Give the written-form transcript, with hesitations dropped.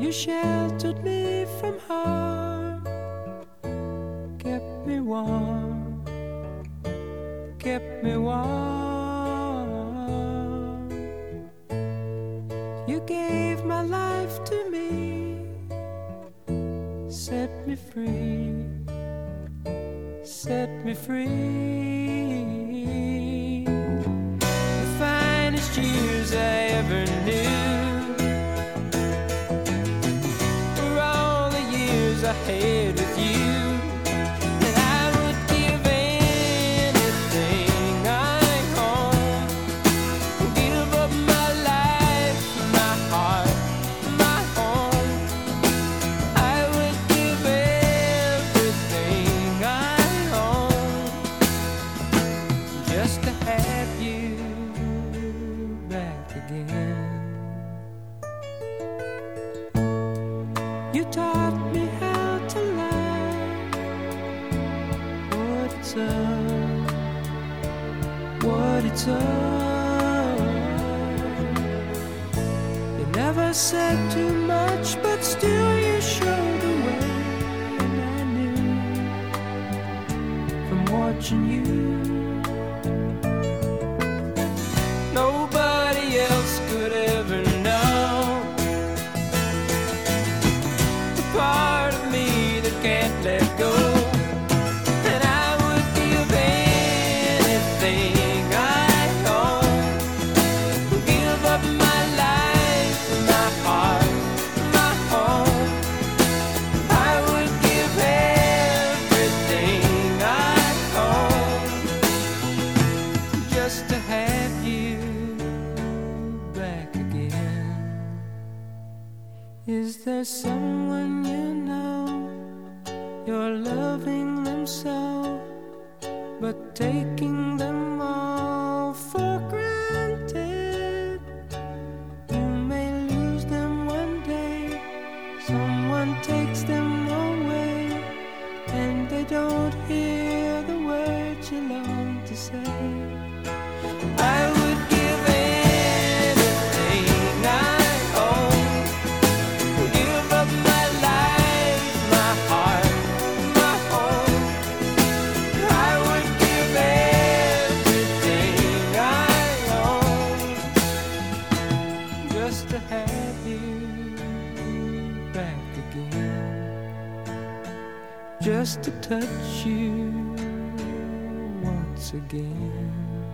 You sheltered me from harm, kept me warm, kept me warm. You gave my life to me, set me free, set me free. The finest years I ever knew were all the years I had with you. And I would give anything I own, give up my life, my heart, my home. I would give everything I own just to have you back again. You taught me how to love, what it's up, what it's up. You never said too much, but still you showed the way. And I knew from watching you, nobody else could ever know the part of me that can't let go. And I would give anything I own, give up my life, my heart, my home. I would give everything I own just to have you back again. Is there someone you know, you're loving them so, but taking them all for granted? You may lose them one day, someone takes them away, and they don't hear the words you long to say. I would give anything I own, give up my life, my heart, my home. I would give everything I own just to have you back again, just to touch you once again.